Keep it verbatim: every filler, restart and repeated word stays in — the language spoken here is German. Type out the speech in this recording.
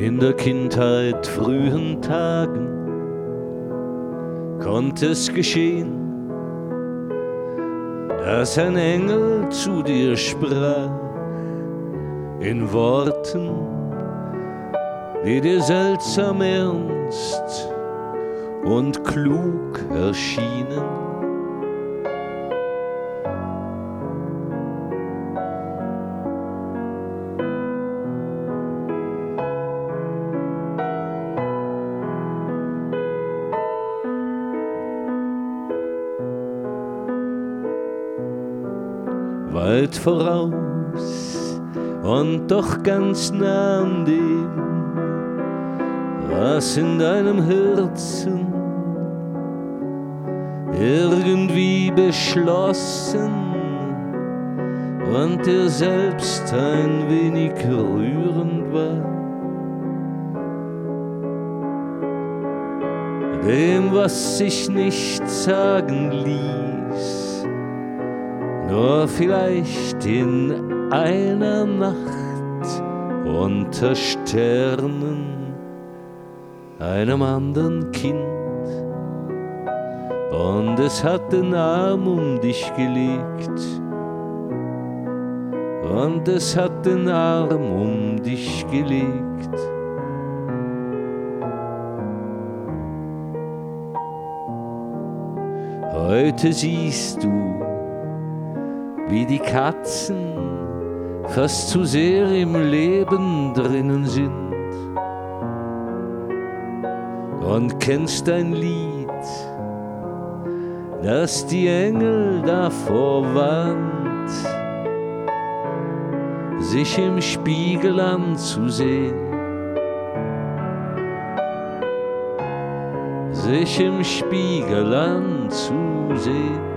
In der Kindheit, frühen Tagen, konnte es geschehen, dass ein Engel zu dir sprach, in Worten, die dir seltsam ernst und klug erschienen. Weit voraus und doch ganz nah an dem, was in deinem Herzen irgendwie beschlossen und dir selbst ein wenig rührend war. Dem, was sich nicht sagen ließ, nur vielleicht in einer Nacht unter Sternen, einem anderen Kind. Und es hat den Arm um dich gelegt, und es hat den Arm um dich gelegt. Heute siehst du, wie die Katzen fast zu sehr im Leben drinnen sind, und kennst ein Lied, das die Engel davor warnt, sich im Spiegel anzusehen, sich im Spiegel anzusehen.